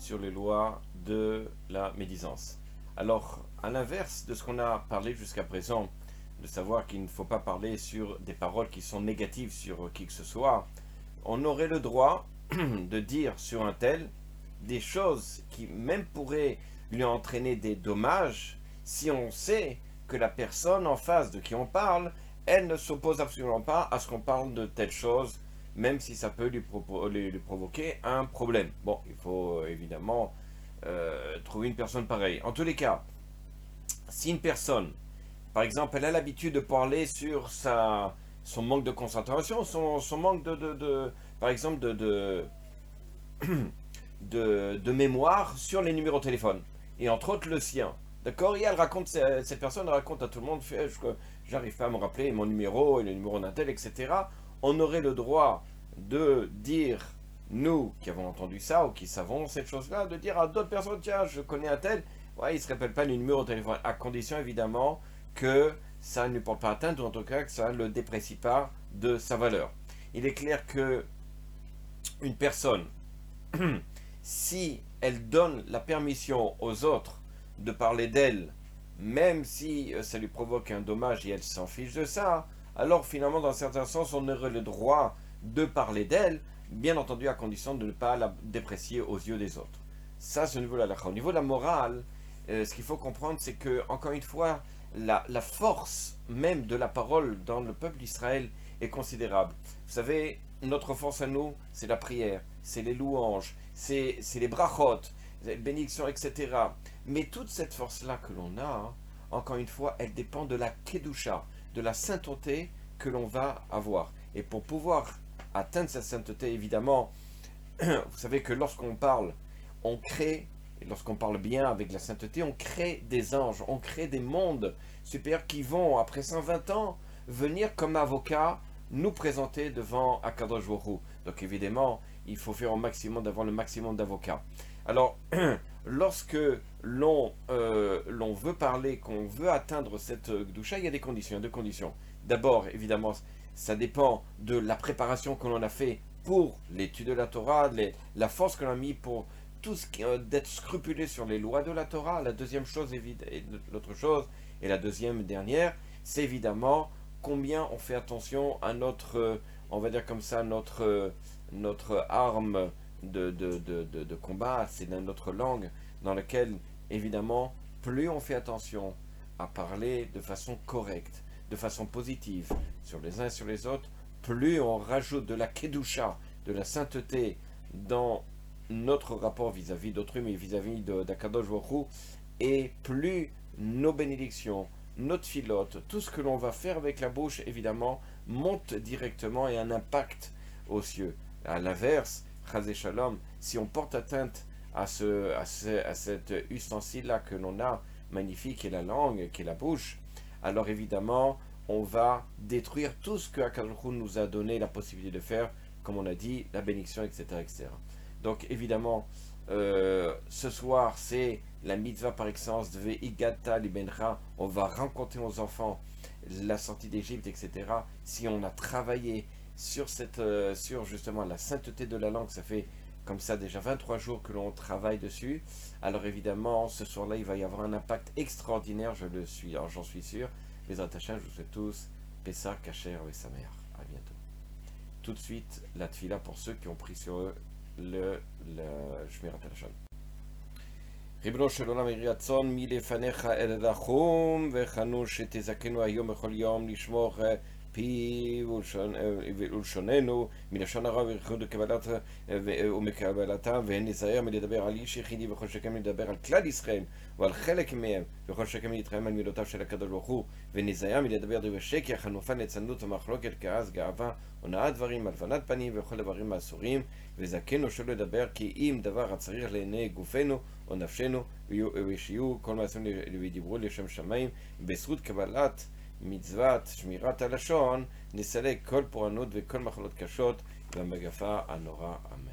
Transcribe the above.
sur les lois de la médisance. Alors, à l'inverse de ce qu'on a parlé jusqu'à présent, de savoir qu'il ne faut pas parler sur des paroles qui sont négatives sur qui que ce soit, on aurait le droit de dire sur un tel des choses qui même pourraient lui entraîner des dommages si on sait que la personne en face de qui on parle, elle ne s'oppose absolument pas à ce qu'on parle de telle chose, même si ça peut lui provoquer un problème. Bon, il faut évidemment trouver une personne pareille. En tous les cas, si une personne, par exemple, elle a l'habitude de parler sur son manque de concentration, son manque par exemple, de mémoire sur les numéros de téléphone, et entre autres le sien. D'accord. Et elle raconte, cette personne raconte à tout le monde, j'arrive pas à me rappeler mon numéro et le numéro d'un tel, etc. On aurait le droit de dire, nous qui avons entendu ça ou qui savons cette chose-là, de dire à d'autres personnes, tiens, je connais un tel, ouais, il ne se rappelle pas le numéro de téléphone, à condition évidemment que ça ne lui porte pas atteinte, ou en tout cas que ça ne le déprécie pas de sa valeur. Il est clair que une personne, si elle donne la permission aux autres de parler d'elle, même si ça lui provoque un dommage et elle s'en fiche de ça, alors finalement, dans certains sens, on aurait le droit de parler d'elle, bien entendu à condition de ne pas la déprécier aux yeux des autres. Ça, c'est au niveau de la halakha. Au niveau de la morale, ce qu'il faut comprendre, c'est que, encore une fois, la force même de la parole dans le peuple d'Israël est considérable. Vous savez, notre force à nous, c'est la prière, c'est les louanges, c'est les brachot, les bénédictions, etc. Mais toute cette force-là que l'on a, encore une fois, elle dépend de la kedusha, de la sainteté que l'on va avoir. Et pour pouvoir atteindre cette sainteté, évidemment, vous savez que lorsqu'on parle, on crée, et lorsqu'on parle bien avec la sainteté, on crée des anges, on crée des mondes supérieurs qui vont, après 120 ans, venir comme avocats nous présenter devant Akadosh Baruch Hu. Donc évidemment, il faut faire au maximum d'avoir le maximum d'avocats. Alors, lorsque l'on veut parler, qu'on veut atteindre cette Gdusha, il y a des conditions, deux conditions. D'abord, évidemment, ça dépend de la préparation que l'on a fait pour l'étude de la Torah, la force que l'on a mis pour tout ce qui d'être scrupuleux sur les lois de la Torah. La deuxième chose, l'autre chose, et la deuxième dernière, c'est évidemment combien on fait attention à notre, on va dire comme ça, notre arme de combat, c'est notre langue, dans laquelle, évidemment, plus on fait attention à parler de façon correcte, de façon positive, sur les uns et sur les autres, plus on rajoute de la kedusha, de la sainteté dans notre rapport vis-à-vis d'autrui, mais vis-à-vis d'Akadosh Baruch Hu, et plus nos bénédictions, notre filote, tout ce que l'on va faire avec la bouche, évidemment, monte directement et a un impact aux cieux. À l'inverse, Chazé Shalom, si on porte atteinte à cet ustensile-là que l'on a, magnifique, qui est la langue, qui est la bouche, alors évidemment, on va détruire tout ce que Akadosh Baruch Hu nous a donné la possibilité de faire, comme on a dit, la bénédiction, etc. etc. Donc évidemment, ce soir, c'est la mitzvah par excellence de Ve'igata libencha. On va rencontrer aux enfants la sortie d'Égypte, etc. Si on a travaillé sur justement la sainteté de la langue, ça fait comme ça déjà 23 jours que l'on travaille dessus. Alors évidemment, ce soir-là, il va y avoir un impact extraordinaire, j'en suis sûr. Les attachants, je vous souhaite tous Pessah, Kacher et Samer. À bientôt. Tout de suite, la tfila pour ceux qui ont pris sur eux le Shmirat HaLashon. ריבונו של עולם יהי רצון מלפניך אל רחום וחנון שתזכנו היום בכל יום לשמור פי ולשוננו מלשון הרע ומקבלתם ונזהר מלדבר על איש יחידי וכל שכן מלדבר על כלל ישראל ועל חלק מהם וכל שכן מלהתרעם על מילותיו של הקדוש ברוך הוא ונזהר מלדבר דברי שקר חנופה נצנות ומחלוקת כעס גאווה הונאת דברים הלבנת פנים וכל דברים האסורים וזכנו שלא לדבר כי אם דבר הצריך לעיני גופנו או נפשנו ושיהיו כל מעשים ודיברו לשם שמיים בזכות קבלת מצוות שמירת הלשון נסלק כל פורענות וכל מחלות קשות והמגפה הנורא אמן.